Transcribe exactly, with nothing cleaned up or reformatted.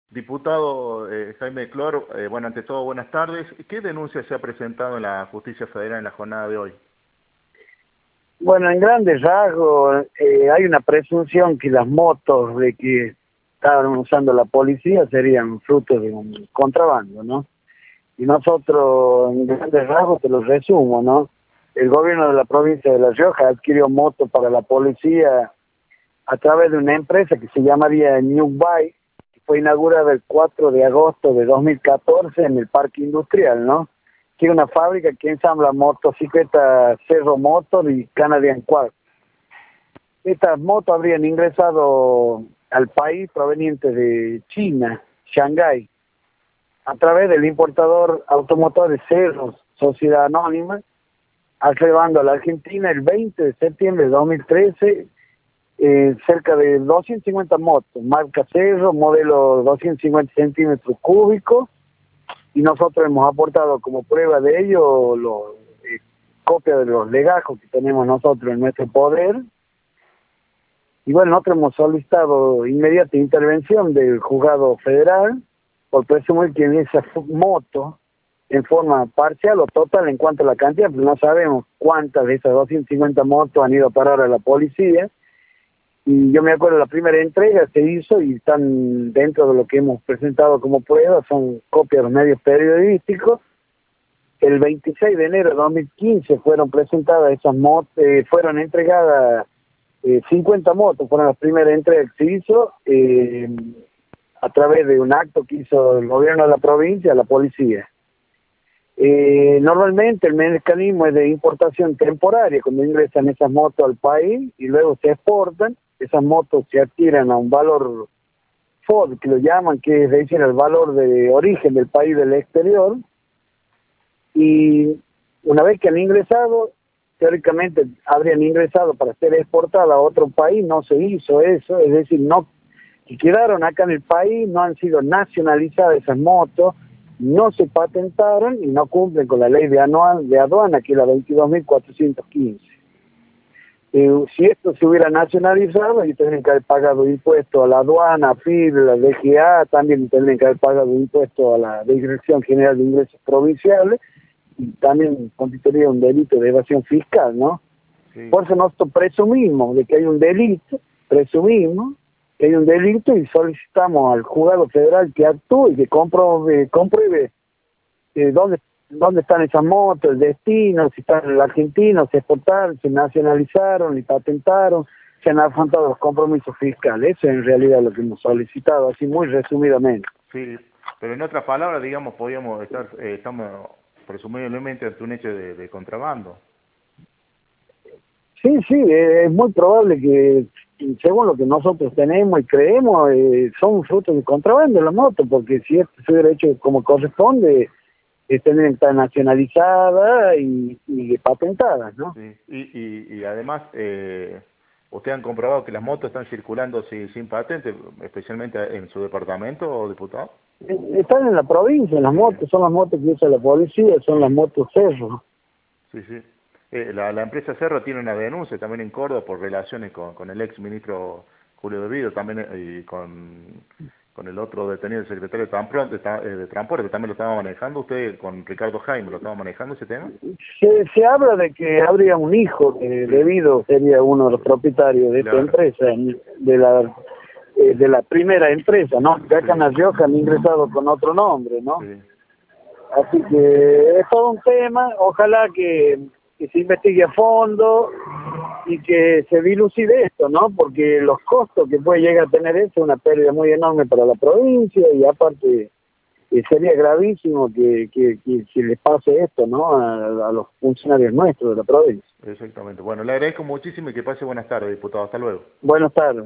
Diputado eh, Jaime Clor, eh, bueno, ante todo, buenas tardes. ¿Qué denuncia se ha presentado en la Justicia Federal en la jornada de hoy? Bueno, en grandes rasgos, eh, hay una presunción que las motos de que estaban usando la policía serían frutos de un contrabando, ¿no? Y nosotros, en grandes rasgos, te lo resumo, ¿no? El gobierno de la provincia de La Rioja adquirió motos para la policía a través de una empresa que se llamaría New Buy, que fue inaugurada el cuatro de agosto de dos mil catorce en el Parque Industrial, ¿no? Que es una fábrica que ensambla motocicletas Cerro Motor y Canadian Quad. Estas motos habrían ingresado al país provenientes de China, Shanghái, a través del importador automotor de Cerros, Sociedad Anónima, arribando a la Argentina el veinte de septiembre de dos mil trece, eh, cerca de doscientas cincuenta motos, marca Cerro, modelo doscientos cincuenta centímetros cúbicos, y nosotros hemos aportado como prueba de ello los, eh, copias de los legajos que tenemos nosotros en nuestro poder. Y bueno, nosotros hemos solicitado inmediata intervención del juzgado federal por presumir que en esa moto, en forma parcial o total en cuanto a la cantidad, pero no sabemos cuántas de esas doscientas cincuenta motos han ido a parar a la policía. Y yo me acuerdo, la primera entrega se hizo y están dentro de lo que hemos presentado como prueba, son copias de los medios periodísticos. El veintiséis de enero de dos mil quince fueron presentadas esas motos, eh, fueron entregadas eh, cincuenta motos, fueron las primeras entregas que se hizo eh, a través de un acto que hizo el gobierno de la provincia a la policía. Eh, normalmente el mecanismo es de importación temporaria, cuando ingresan esas motos al país y luego se exportan. Esas motos se adquieren a un valor F O D, que lo llaman, que es decir, el valor de origen del país del exterior, y una vez que han ingresado, teóricamente habrían ingresado para ser exportadas a otro país, no se hizo eso, es decir, no que quedaron acá en el país, no han sido nacionalizadas esas motos, no se patentaron y no cumplen con la ley de, anual, de aduana, que es la veintidós mil cuatrocientos quince. Eh, si esto se hubiera nacionalizado, ellos tendrían que haber pagado impuestos a la aduana, a F I B, a la D G A, también tendrían que haber pagado impuestos a la Dirección General de Ingresos Provinciales, y también constituiría un delito de evasión fiscal, ¿no? Sí. Por eso nosotros presumimos de que hay un delito, presumimos que hay un delito y solicitamos al juzgado federal que actúe y que compruebe, compruebe eh, dónde dónde están esas motos, el destino, si están en la Argentina, se exportaron, se nacionalizaron y patentaron, se han afrontado los compromisos fiscales. Eso es en realidad lo que hemos solicitado, así muy resumidamente. Sí, pero en otras palabras, digamos, podríamos estar, eh, estamos presumiblemente ante un hecho de, de contrabando. Sí, sí, es muy probable que, según lo que nosotros tenemos y creemos, eh, son frutos de contrabando las motos, porque si esto se hubiera hecho como corresponde, eh, tendrían que estar nacionalizadas y, y patentadas, ¿no? Sí. Y, y, y además, eh, ¿ustedes han comprobado que las motos están circulando sin, sin patente, especialmente en su departamento, diputado? Están en la provincia, las motos, son las motos que usa la policía, son las motos Cerro. Sí, sí. Eh, la, la empresa Cerro tiene una denuncia también en Córdoba por relaciones con, con el ex ministro Julio De Vido, también eh, y con, con el otro detenido, el secretario de Transporte, de, de Transporte, que también lo estaba manejando. ¿Usted con Ricardo Jaime lo estaba manejando ese tema? Se, se habla de que habría un hijo que De Vido sería uno de los propietarios de Claro. esta empresa, de la eh, de la primera empresa, ¿no? Que acá en La Rioja han ingresado con otro nombre, ¿no? Sí. Así que es todo un tema, ojalá que, que se investigue a fondo y que se dilucide esto, ¿no? Porque los costos que puede llegar a tener eso es una pérdida muy enorme para la provincia, y aparte eh, sería gravísimo que, que, que, que les pase esto, ¿no? A, a los funcionarios nuestros de la provincia. Exactamente. Bueno, le agradezco muchísimo y que pase buenas tardes, diputado. Hasta luego. Buenas tardes.